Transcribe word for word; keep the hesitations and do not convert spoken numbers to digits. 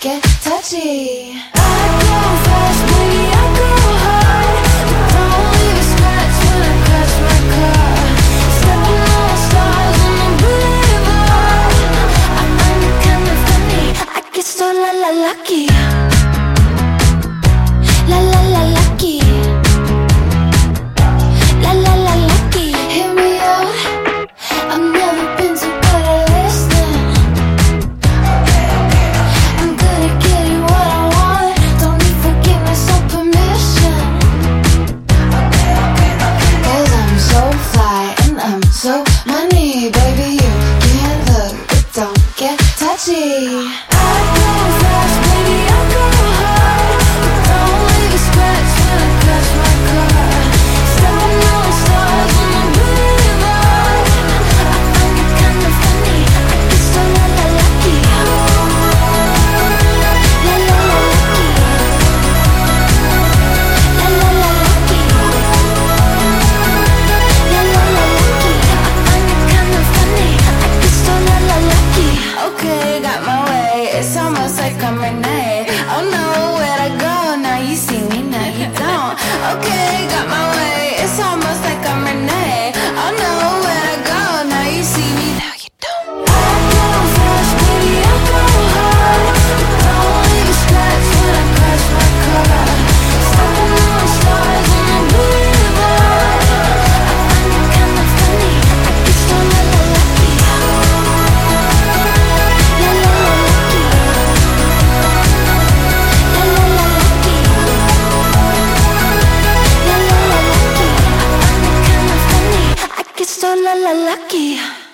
get touchy. I go fast, baby, I go hard. Don't leave a scratch when I crash my car. Stepping on stars on the boulevard. I find it kinda funny, I get so la la lucky. La la la lucky. La la la lucky. Hear me out, I've never been so good at listening. I'm good at getting what I want, don't need forgiveness or permission. Cause I'm so fly and I'm so money, baby, you can't look, but don't get touchy. I go fast, baby, I go hard. Don't leave a scratch when I crash my car. Stepping on stars on the boulevard. I find it kinda funny, I get so la la lucky. La la la lucky. La la la lucky. La la la lucky. I find it kinda funny, I get so la la lucky. Okay, got my way, it's almost like I'm Renee. Oh no, where'd I go? Now you see me, now you don't. Okay, got my way, it's almost like I'm Renee. Oh no, where'd I go? Now you see me, now you don't. I go fast, baby, I go hard. Don't leave a scratch when I crash my car. Stepping on stars on the boulevard. I find it kinda funny, I get so la la lucky. La la la lucky. La la la lucky. La la la lucky. I find it kinda funny, I get so la la lucky.